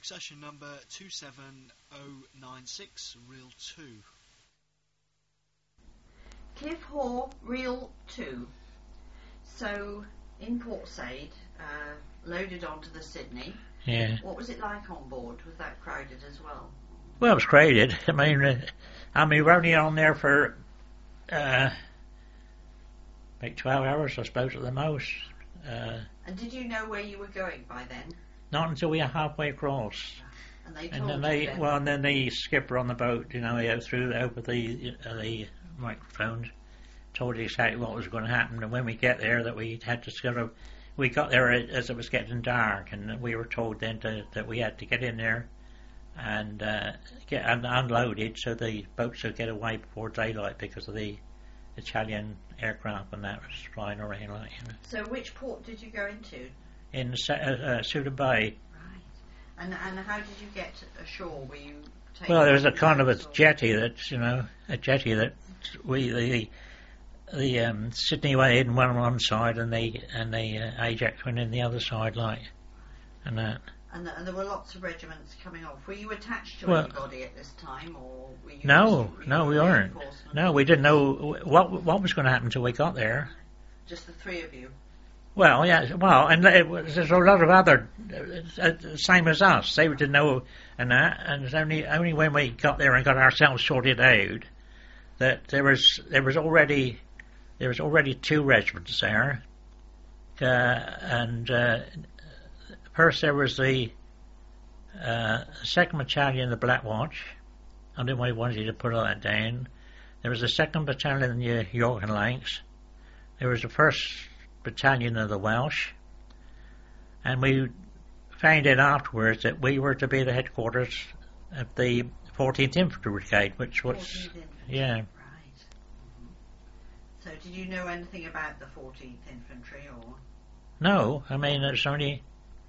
Session number 27096, Reel 2. Cliff Hoare, Reel 2. So, in Port Said, loaded onto the Sydney. Yeah. What was it like on board? Was that crowded as well? Well, it was crowded. I mean, we were only on there for about 12 hours, I suppose, at the most. And did you know where you were going by then? Not until we were halfway across. And they told And you then? and then the skipper on the boat, he threw over the microphone, told us exactly what was going to happen. And when we get there, that we had to we got there as it was getting dark, and we were told then that we had to get in there and get unloaded so the boats would get away before daylight because of the Italian aircraft and that was flying around like. So which port did you go into? In Suda Bay. Right. And how did you get ashore? Were you taken? Well, there was a kind of a jetty that the Sydney went in one side and the Ajax went in the other side, like, and that. And there were lots of regiments coming off. Were you attached to anybody at this time, or were you? No, we weren't. No, we didn't know what was going to happen until we got there. Just the three of you. Well, yeah, and there's a lot of other same as us. They didn't know, and it's only when we got there and got ourselves sorted out that there was already two regiments there, and first there was the 2nd Battalion, the Black Watch. I didn't really want you to put all that down. There was the 2nd Battalion, the York and Lancs. There was the 1st Battalion of the Welsh, and we found out afterwards that we were to be the headquarters of the 14th Infantry Brigade, which was 14th Infantry. Yeah. Right. Mm-hmm. So, did you know anything about the 14th Infantry, or? No, I mean it's only.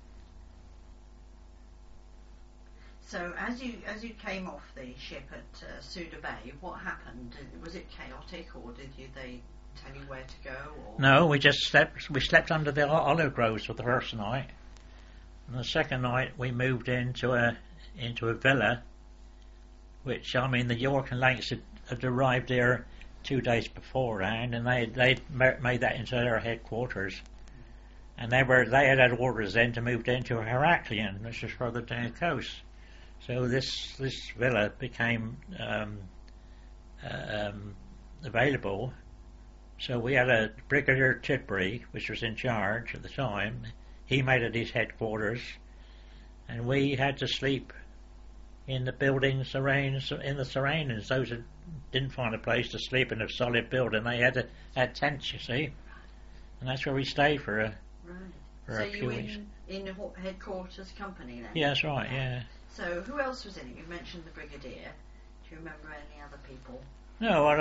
So, as you came off the ship at Suda Bay, what happened? Was it chaotic, or they tell you where to go? Or? No, we just slept. We slept under the olive groves for the first night, and the second night we moved into a villa, which the York and Lancs had arrived there 2 days beforehand, and they made that into their headquarters, and they had orders then to move into Heraklion, which is further down the coast. So this villa became available. So we had a Brigadier Tidbury, which was in charge at the time. He made it his headquarters, and we had to sleep in the buildings in the surroundings. Those that didn't find a place to sleep in a solid building, they had tents, you see, and that's where we stayed for a few weeks. So you in headquarters company then? Yeah, that's right. Yeah. So who else was in it? You mentioned the Brigadier. Do you remember any other people? No,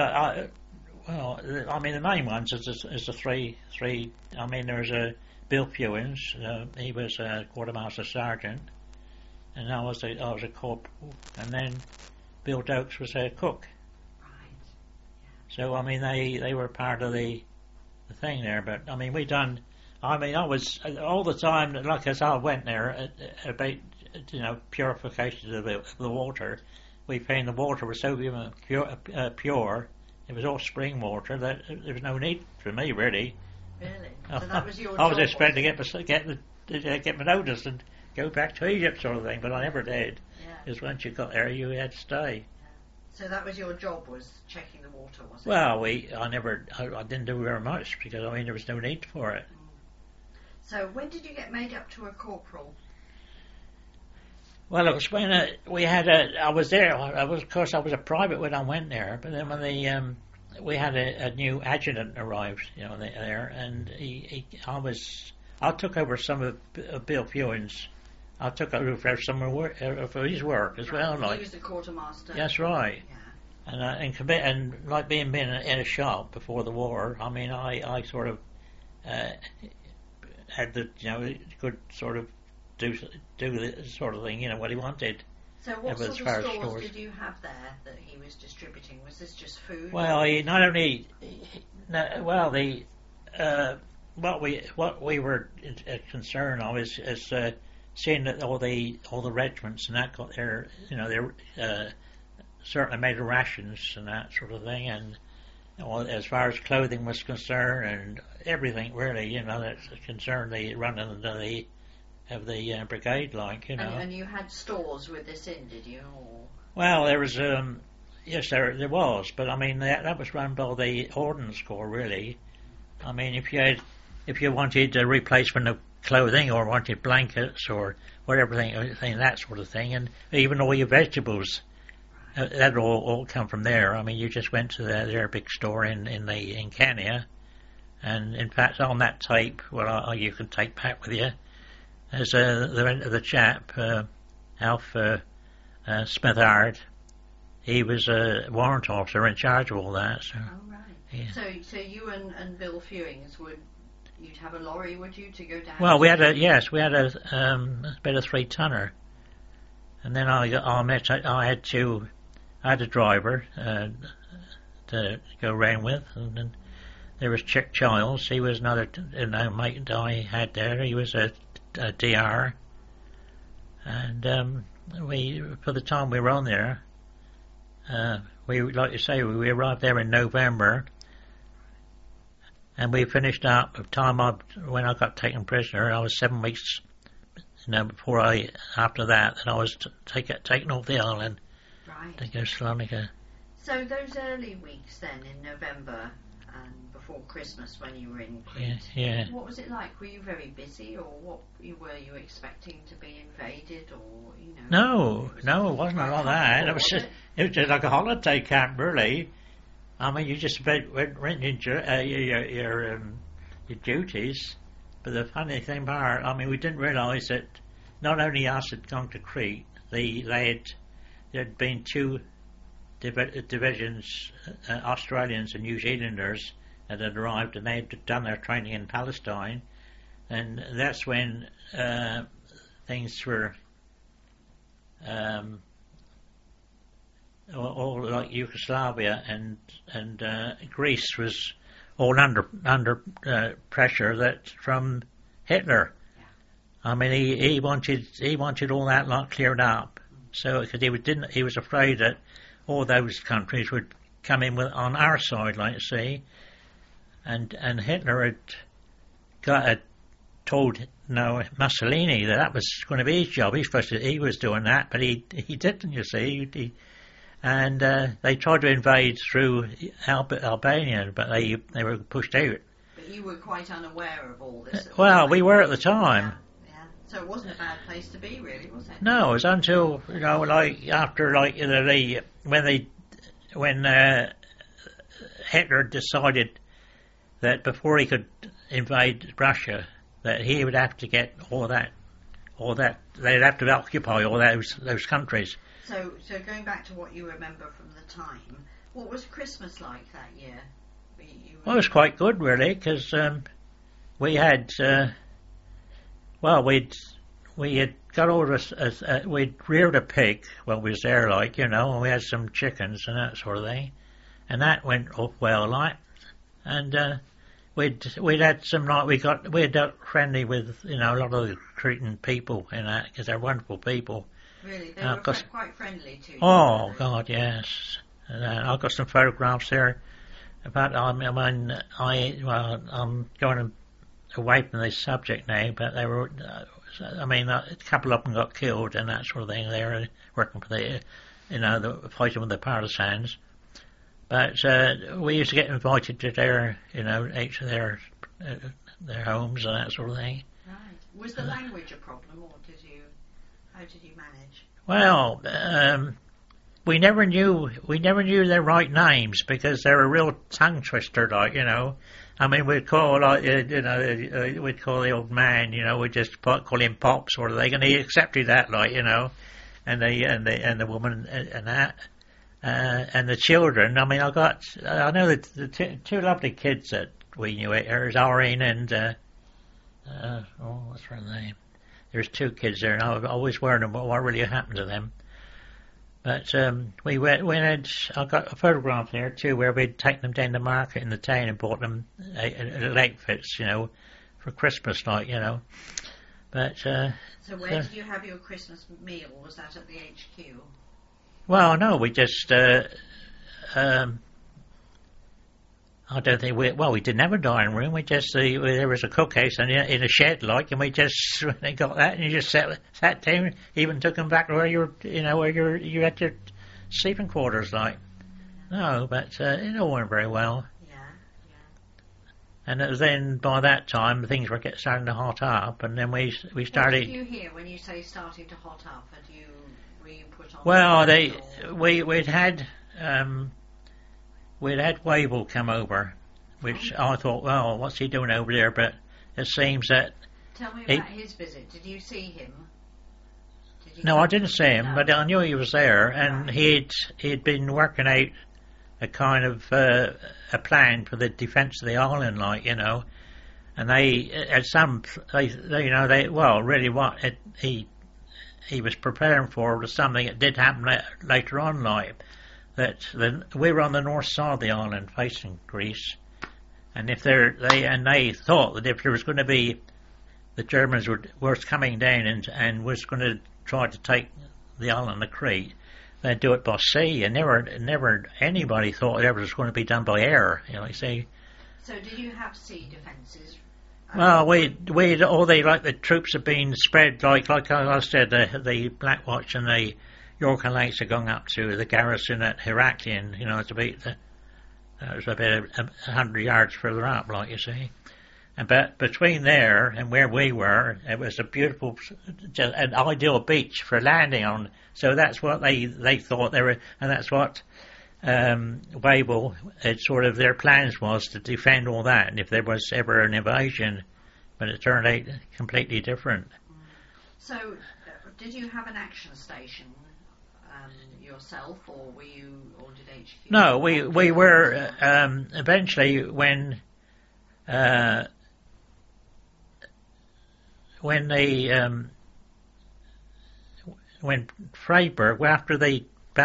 the main ones is the three. There's a Bill Fewins. He was a quartermaster sergeant, and I was a corporal. And then Bill Dokes was a cook. Right. So they were part of the thing there. But we done. I was all the time. Like as I went there about purification of the water. We found the water was so pure. It was all spring water that there was no need for me really. Really? So that was your I was job, expecting to get my notice and go back to Egypt sort of thing, but I never did. Yeah. Because once you got there, you had to stay. Yeah. So that was your job, was checking the water, was it? Well, I didn't do very much because there was no need for it. So when did you get made up to a corporal? Well, it was when I was there. Of course, I was a private when I went there. But then when we had a new adjutant arrived, there, and I took over some of Bill Fewins. I took over some of his work as well. He was the quartermaster. That's right. Yeah. And like being in a shop before the war. I sort of had the could sort of do the sort of thing, what he wanted. So what sort of stores did you have there that he was distributing? Was this just food? Well, he not only, what we were concerned of is seeing that all the regiments and that got their, their certainly made rations and that sort of thing, and as far as clothing was concerned and everything really, that concerned the running of the brigade, like, And you had stores with this in, did you? Or? Well, there was, yes, there was, but I mean that was run by the Ordnance Corps, really. I mean, if you wanted a replacement of clothing or wanted blankets or whatever thing, that sort of thing, and even all your vegetables, that all come from there. I mean, you just went to their big store in Kenya, and in fact on that tape, well, you can take back with you, there's the chap, Alf Smithard. He was a warrant officer in charge of all that. So, oh, right. Yeah. So you and Bill Fewings you'd have a lorry, would you, to go down? Well, we had a 3-tonner, and then I had a driver to go round with, and then there was Chick Childs. He was another mate that I had there. He was a DR, and we, for the time we were on there, we, like you say, we arrived there in November, and we finished up. By the time when I got taken prisoner, I was 7 weeks. After that I was taken off the island. Right. To go to Sri Lanka. So those early weeks then in November and before Christmas when you were in Crete, yeah. What was it like? Were you very busy, or were you expecting to be invaded, or No, it wasn't like that. It was just like a holiday camp, really. I mean, you just went your duties. But the funny thing about it, I mean, we didn't realise that not only us had gone to Crete, there had been 2 divisions, Australians and New Zealanders, that had arrived, and they had done their training in Palestine, and that's when things were all like Yugoslavia and Greece was all under pressure that from Hitler. Yeah. I mean, he wanted all that lot cleared up. So because he was afraid that all those countries would come in on our side, like you see, and Hitler had told Mussolini that was going to be his job. He was doing that, but he didn't. You see, and they tried to invade through Albania, but they were pushed out. But you were quite unaware of all this. Well, we were at the time. Yeah. So it wasn't a bad place to be, really, was it? No, it was until when Hitler decided that before he could invade Russia, that he would have to get all that they'd have to occupy all those countries. So going back to what you remember from the time, what was Christmas like that year? Well, it was quite good, really, because we had we had got over we'd reared a pig while we was there, and we had some chickens and that sort of thing, and that went off well, and we'd had some we had got friendly with a lot of the Cretan people in that, because they're wonderful people. Really, they were quite friendly to you. Oh God, yes. And I've got some photographs there. About I'm going away from this subject now, but they were. A couple of them got killed and that sort of thing. They were working for the fighting with the partisans. But we used to get invited to each of their homes and that sort of thing. Right. Was the language a problem, or how did you manage? Well, we never knew their right names, because they were a real tongue twister, I mean, we'd call we'd call the old man, we'd just call him Pop sort of thing, and he accepted that, and the woman and that. And the children, I know that the 2 lovely kids that we knew. There's Irene and what's her name? There's 2 kids there, and I was always worrying about what really happened to them. But I got a photograph there too, where we'd taken them down the market in the town and bought them little outfits, for Christmas, But So where did you have your Christmas meal? Was that at the HQ? well, no, we just. I don't think we didn't have a dining room. We just there was a cookhouse in a shed, like, and we just when they got that, and you just sat down. Even took them back to where you had your sleeping quarters, like. No, but it all went very well. Yeah. And then by that time things were starting to hot up, and then we started. What did you hear when you say starting to hot up? Were you put on? Well, we'd had Wavell come over, which I thought, well, what's he doing over there? But it seems that. Tell me about his visit. Did you see him? No, I didn't see him, but I knew he was there, and he'd been working out a kind of a plan for the defence of the island, like, you know. And really what he was preparing for was something that did happen later on, like. We were on the north side of the island, facing Greece, and they thought that if there was going to be, the Germans were coming down and was going to try to take the island of Crete, they'd do it by sea, and never anybody thought it ever was going to be done by air. You know, you see. So did you have sea defences? Well, the troops have been spread like I said, the Black Watch and the York and Lakes had gone up to the garrison at Heraklion, you know, that was about 100 yards further up, like you see. But between there and where we were, it was a beautiful, an ideal beach for landing on. So that's what they thought they were, and that's what Wavell had sort of their plans was to defend all that, and if there was ever an invasion, but it turned out completely different. So, did you have an action station yourself, or did HQ? No, we were eventually when Freiburg, after they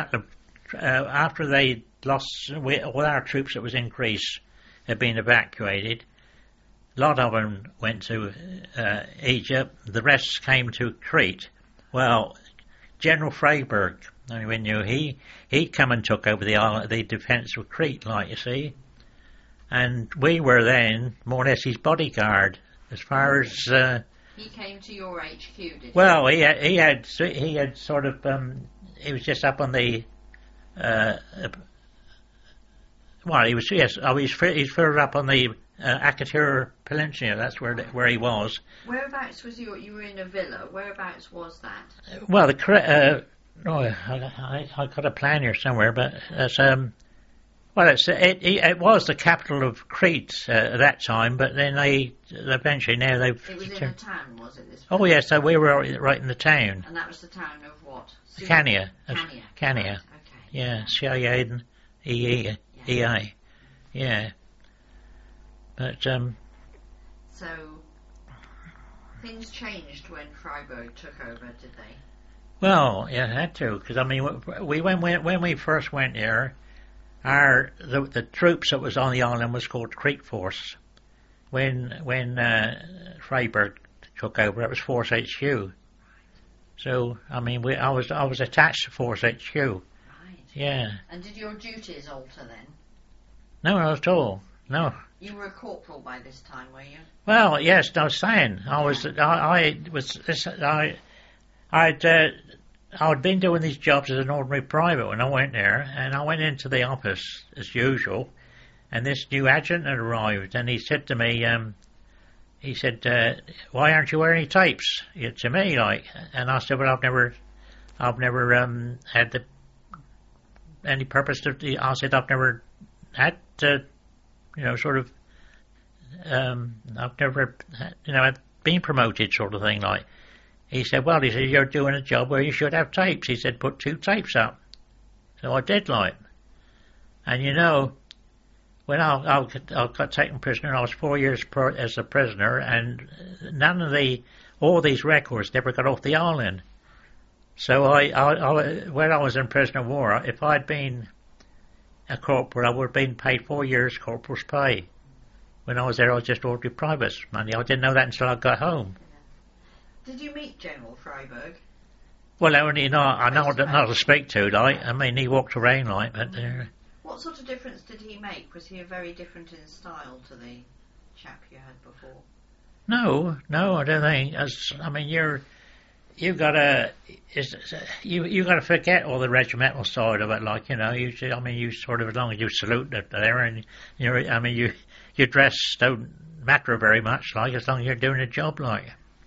lost all our troops that was in Greece had been evacuated, a lot of them went to Egypt. The rest came to Crete. Well, General Freiburg, we knew he come and took over the defence of Crete, like you see, and we were then more or less his bodyguard as far as. He came to your HQ, did he? Well, he had sort of he was just up on the. He's further up on the Akatura Peninsula. That's where he was. Whereabouts was you? You were in a villa. Whereabouts was that? Well, I got a plan here somewhere, but it's it was the capital of Crete at that time, but then eventually now they've. It was in a town, was it? This oh yes, so we were right in the town. And that was the town of what? Chania. Chania. Right, okay. Yeah, Chania, EA. Yeah. But so things changed when Freiburg took over, did they? Well, yeah, it had to, because I mean, when we first went there, the troops that was on the island was called Crete Force. When Freiburg took over, it was Force HQ. So I mean, I was attached to Force HQ. Right. Yeah. And did your duties alter then? No, not at all. No. You were a corporal by this time, were you? Well, yes, I was saying I'd been doing these jobs as an ordinary private when I went there, and I went into the office as usual, and this new adjutant had arrived, and he said to me, "Why aren't you wearing any tapes?" To me, like, and I said, "Well, I've never had any purpose to." I said, "I've never had I've never been promoted, sort of thing, like." He said, "You're doing a job where you should have tapes." He said, "Put 2 tapes up." So I did, like. And when I got taken prisoner, I was 4 years as a prisoner, and all these records never got off the island. So when I was in prisoner of war, if I'd been a corporal, I would have been paid 4 years corporal's pay. When I was there, I was just ordinary private's money. I didn't know that until I got home. Did you meet General Freiberg? Well, only not to speak to, like. I mean, he walked around like, but. What sort of difference did he make? Was he a very different in style to the chap you had before? No, I don't think. I mean, you gotta forget all the regimental side of it, like, you know. You sort of, as long as you salute it there, and your dress don't matter very much, like, as long as you're doing a job, like.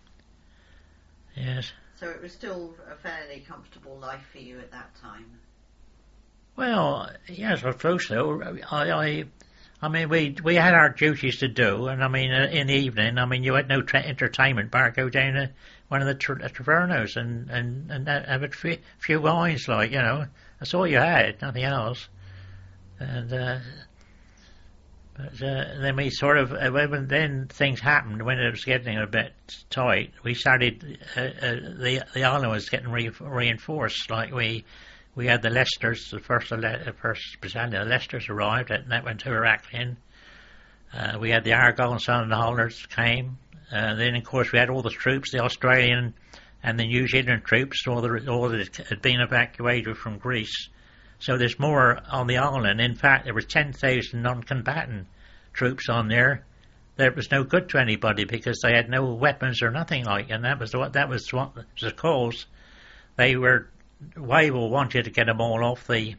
Yes. So it was still a fairly comfortable life for you at that time? Well, yes, I suppose so. I mean, we had our duties to do, and I mean, in the evening, I mean, you had no entertainment bar. Go down to one of the tavernos and have a few wines, like, you know. That's all you had, nothing else. And but then we sort of, when then things happened, when it was getting a bit tight, we started, the island was getting reinforced. Like, we had the Leicesters, the first battalion of Leicesters arrived, and that went to Heraklion. We had the Argonnes and the Hollanders came. Then, of course, we had all the troops, the Australian and the New Zealand troops, all that had been evacuated from Greece. So there's more on the island. In fact, there were 10,000 non-combatant troops on there. That was no good to anybody because they had no weapons or nothing like, and that was the cause. They were, Wavell wanted to get them all off the,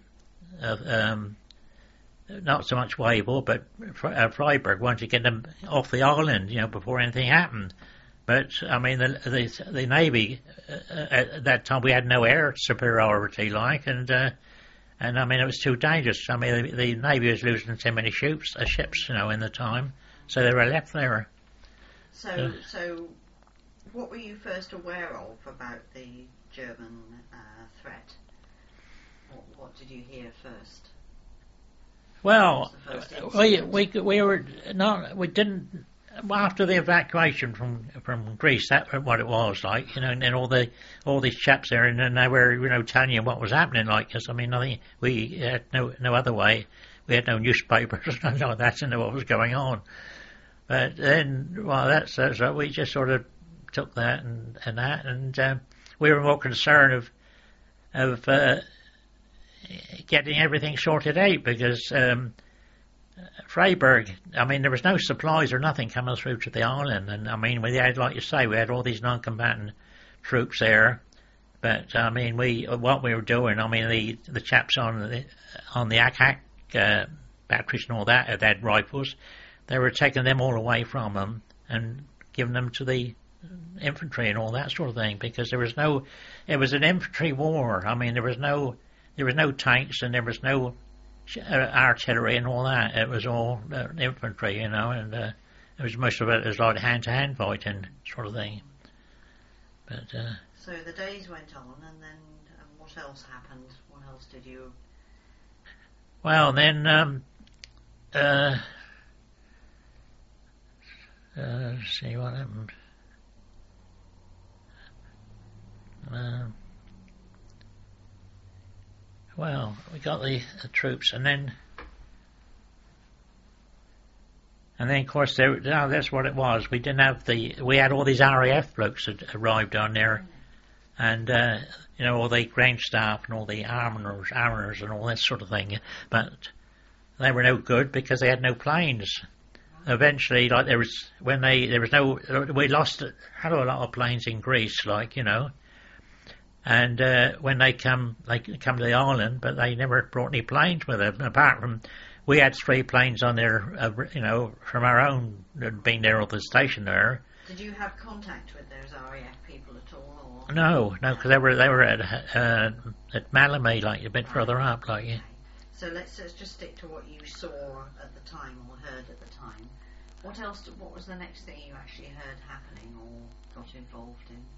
not so much Wavell, but Freiberg wanted to get them off the island, you know, before anything happened. But I mean, the Navy at that time, we had no air superiority, like, and I mean, it was too dangerous. I mean, the Navy was losing so many ships, you know, in the time, so they were left there. So what were you first aware of about the German threat? What did you hear first? Well, we didn't. After the evacuation from Greece, that's what it was like, you know, and all these chaps there, and they were, you know, telling you what was happening, like, because I mean, we had no other way. We had no newspapers, nothing like that, to know what was going on. But then, well, so we just sort of took that and we were more concerned of getting everything sorted out because. Freiberg, I mean, there was no supplies or nothing coming through to the island, and I mean, we had, like you say, we had all these non-combatant troops there, but I mean, what we were doing, I mean, the chaps on the Ack batteries and all that, they had rifles, they were taking them all away from them and giving them to the infantry and all that sort of thing, because it was an infantry war. I mean, there was no tanks and there was no artillery and all that. It was all infantry, you know, and it was most of it was like hand-to-hand fighting sort of thing. But so the days went on, and then what else happened? What else did you? Well, then let's see what happened. Well, we got the troops, and then of course that's what it was. We didn't have we had all these RAF blokes that arrived on there, and you know, all the ground staff and all the armourers and all that sort of thing. But they were no good because they had no planes. Eventually, like we had a lot of planes in Greece, like, you know. And when they come to the island, but they never brought any planes with them. Apart from, we had 3 planes on there, you know, from our own, being there at the station there. Did you have contact with those RAF people at all? Or? No, because they were at Malmö, like a bit further up, like. Okay. So let's just stick to what you saw at the time or heard at the time. What was the next thing you actually heard happening or got involved in?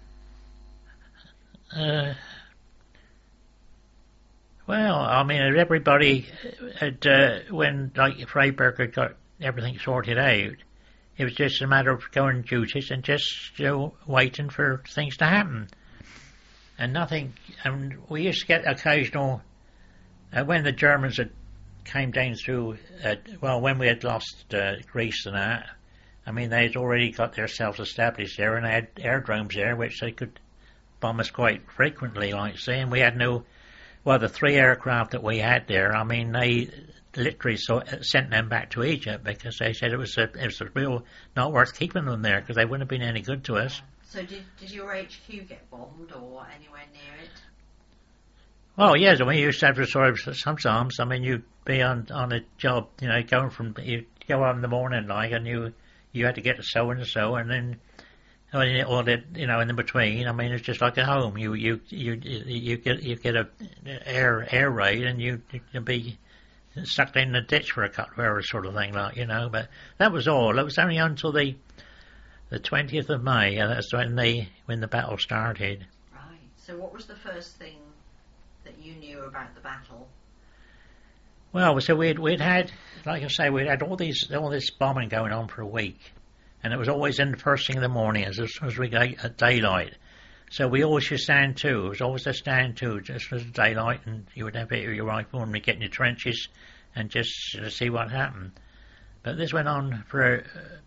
Well, I mean, everybody had, when, like, Freiberg had got everything sorted out, it was just a matter of going duties and just, you know, waiting for things to happen. And nothing, and we used to get occasional, when the Germans came down through, when we had lost Greece and that, I mean, they'd already got themselves established there, and they had aerodromes there, which they could bomb us quite frequently, like saying we had no. Well, the 3 aircraft that we had there, I mean, they literally sent them back to Egypt because they said it was a real not worth keeping them there because they wouldn't have been any good to us. So did your HQ get bombed or anywhere near it? Well, yes, I mean, you used to have to sort of, sometimes, I mean, you'd be on a job, you know, you go on in the morning, like, and you had to get to so and so, and then, all that, you know, in between, I mean, it's just like at home. You get a air raid, and you'll be sucked in the ditch for a couple of hours, sort of thing, like, you know. But that was all. It was only until the 20th of May, and that's when the battle started. Right. So what was the first thing that you knew about the battle? Well, so we'd had, like I say, we'd had all this bombing going on for a week, and it was always in the first thing in the morning as soon as we got at daylight. So we always should stand to. It was always a stand to, just as daylight, and you would have it with your rifle and get in your trenches and just see what happened. But this went on for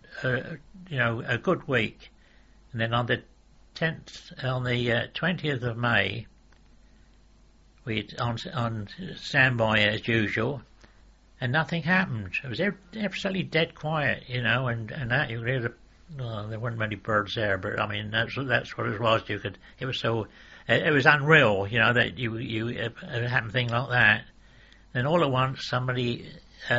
a good week, and then on the 20th of May, we on standby as usual, and nothing happened. It was absolutely dead quiet, you know, and that you could hear there weren't many birds there, but I mean that's what it was. It was so it was unreal, you know, that you it happened thing like that. Then all at once somebody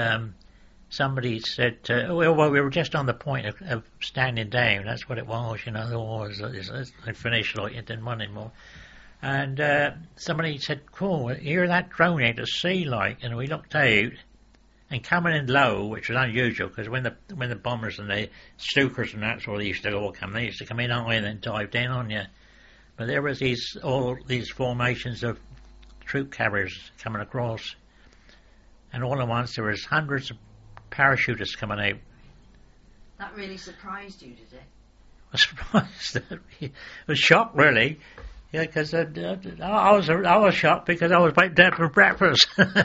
said, well, we were just on the point of standing down. That's what it was, you know. The war was finished, like it didn't want anymore. And somebody said, "Cool, hear that drone out at sea, like?" And we looked out, and coming in low, which was unusual, because when the bombers and the Stukers and that sort of used to all come, they used to come in high and then dive down on you. But there was all these formations of troop carriers coming across, and all at once there was hundreds of parachutists coming out. That really surprised you, did it? I was surprised. I was shocked, really. Yeah, because I was shocked because I was wiped out for breakfast.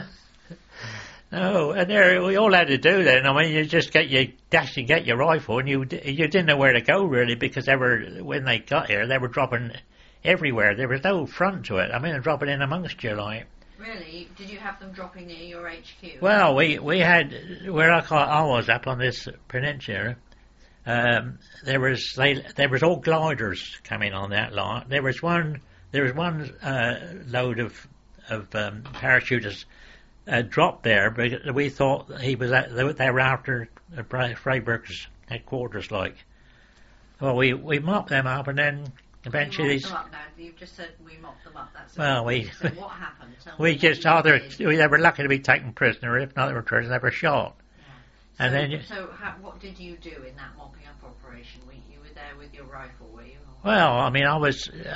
No, and there we all had to do then. I mean, you just get your rifle, and you didn't know where to go really, because when they got here, they were dropping everywhere. There was no front to it. I mean, they're dropping in amongst you, like. Really? Did you have them dropping near your HQ? Well, we had where I was up on this peninsula. There was all gliders coming on that lot. There was one load of parachutists dropped there, but we thought they were after Freiburg's headquarters, like. Well, we mopped them up, and then eventually you mopped them up now. You've just said we mopped them up. That's well, so what happened? They were lucky to be taken prisoner. If not, they were shot. So, and then what did you do in that mopping up operation? You were there with your rifle, were you? Well, I mean, I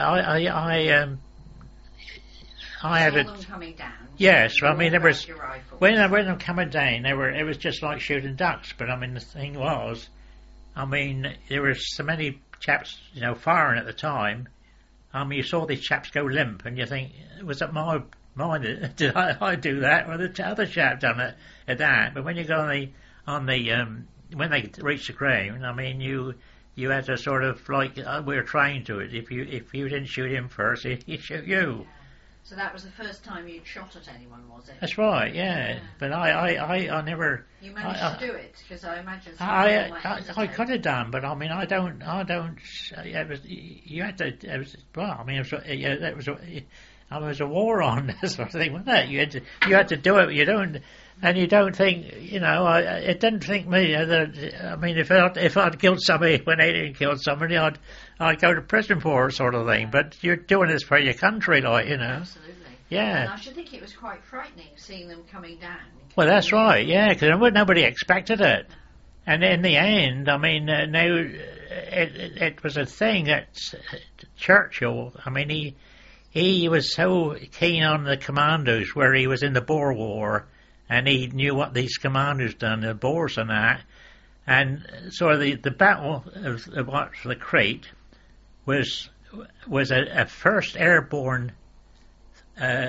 had them coming down. Yes, I mean there was when they were coming down. It was just like shooting ducks. But I mean, the thing was, I mean, there were so many chaps, you know, firing at the time. I mean, you saw these chaps go limp, and you think, was it my mind? Did I do that, or the other chap done it at that? But when you go on the when they reached the ground, I mean, you had to sort of like we were trained to it. If you didn't shoot him first, he'd shoot you. Yeah. So that was the first time you'd shot at anyone, was it? That's right, yeah. But I never. You managed to do it, because I imagine. I could have done, but I mean, I don't. It was you had to. It was well. I mean, it was a war on sort of thing, wasn't it? You had to do it. You don't think, you know. It didn't think me. I mean, if I'd killed somebody when they didn't kill somebody, I'd go to prison for it, sort of thing. But you're doing this for your country, like, you know. Absolutely. Yeah. And I should think it was quite frightening seeing them coming down. Well, that's right. Yeah, because nobody expected it. And in the end, I mean, it was a thing that Churchill. I mean, he was so keen on the commandos, where he was in the Boer War, and he knew what these commandos done, the Boers and that. And so the battle of the Crete was a first airborne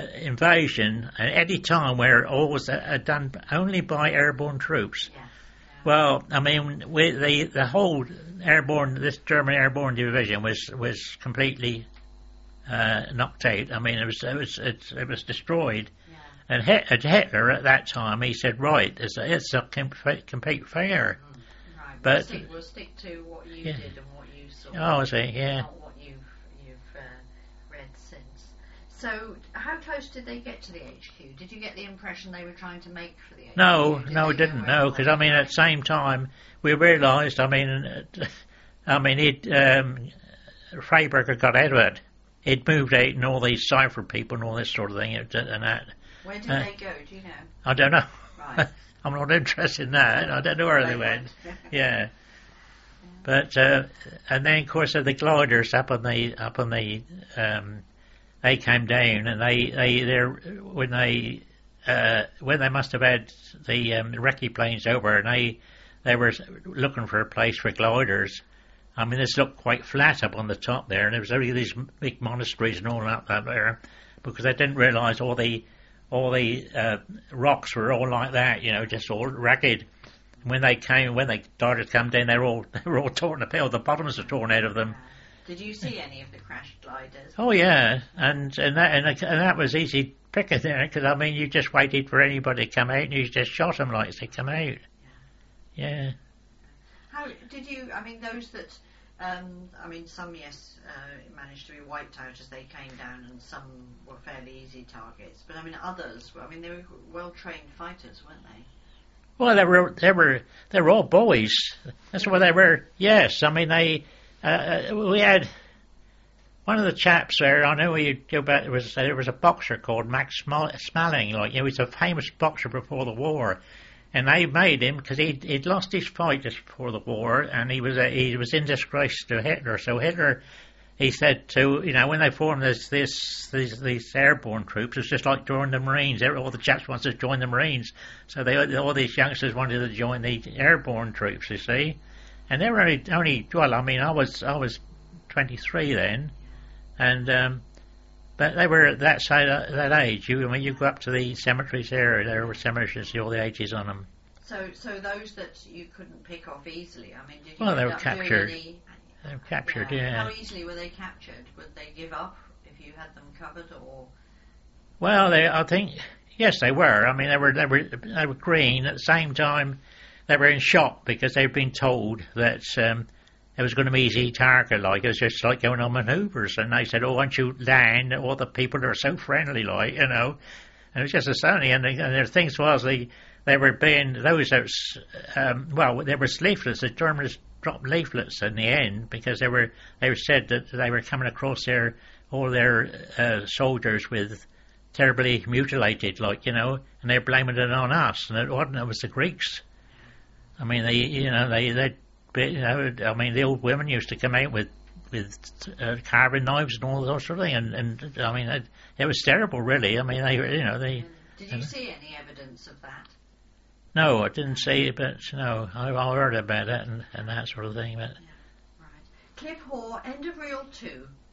invasion at any time, where all was done only by airborne troops. Yeah. Well, I mean, the whole this German airborne division was completely knocked out. I mean, it was destroyed. Yeah. And Hitler at that time, he said, right, it's a complete failure. Right. But we'll stick to what you yeah. did and what you saw. Oh, I see, yeah. Not what you've read since. So, how close did they get to the HQ? Did you get the impression they were trying to make for the HQ? No, Did we they didn't. know No, because I mean, at the same time, we realised. Freiberger got out of it. He'd moved out, and all these cipher people and all this sort of thing, and that. Where did they go? Do you know? I don't know. Right. I'm not interested in that. I don't know where they went. Yeah. But and then of course the gliders up on the they came down, and when they must have had the recce planes over, and they were looking for a place for gliders. I mean, this looked quite flat up on the top there, and there was only these big monasteries and all that there, because they didn't realise all the rocks were all like that, just all ragged. When they started to come down, they were all torn apart. The bottoms were torn out of them. Did you see any of the crashed gliders? Oh yeah, and that was easy picking there, because I mean, you just waited for anybody to come out, and you just shot them like they come out. Yeah. How did you? I mean, those that. Some managed to be wiped out as they came down, and some were fairly easy targets. But I mean, others. They were well-trained fighters, weren't they? Well, they were all boys. That's what they were. Yes, I mean we had one of the chaps there. I know you go back. There was a boxer called Max Smalling. He was a famous boxer before the war, and they made him because he'd lost his fight just before the war, and he was in disgrace to Hitler. So Hitler, he said to when they formed these airborne troops, it's just like joining the Marines. All the chaps wanted to join the Marines, so all these youngsters wanted to join the airborne troops. You see, and they were only well. I mean, I was 23 then, and but they were that age. When you go up to the cemeteries there were cemeteries and see all the ages on them. So those that you couldn't pick off easily. I mean, did you? Well, they end were up captured. doing any, They were captured, yeah. How easily were they captured? Would they give up if you had them covered, or? Well, I think yes, they were. I mean, they were green. At the same time, they were in shock because they'd been told that it was going to be easy target. It was just like going on manoeuvres, and they said, "Oh, once you land, all the people are so friendly, And it was just a sunny. And the things was they were being those there was leaflets. The Germans dropped leaflets in the end because they said that they were coming across all their soldiers with terribly mutilated, and they're blaming it on us, and it wasn't. It was the Greeks. I mean, the old women used to come out with carving knives and all that sort of thing, and I mean, it was terrible, really. I mean, they. Did you see any evidence of that? No, I didn't see it, but no, I heard about it and that sort of thing. But yeah, right. Cliff Hoare, end of reel 2.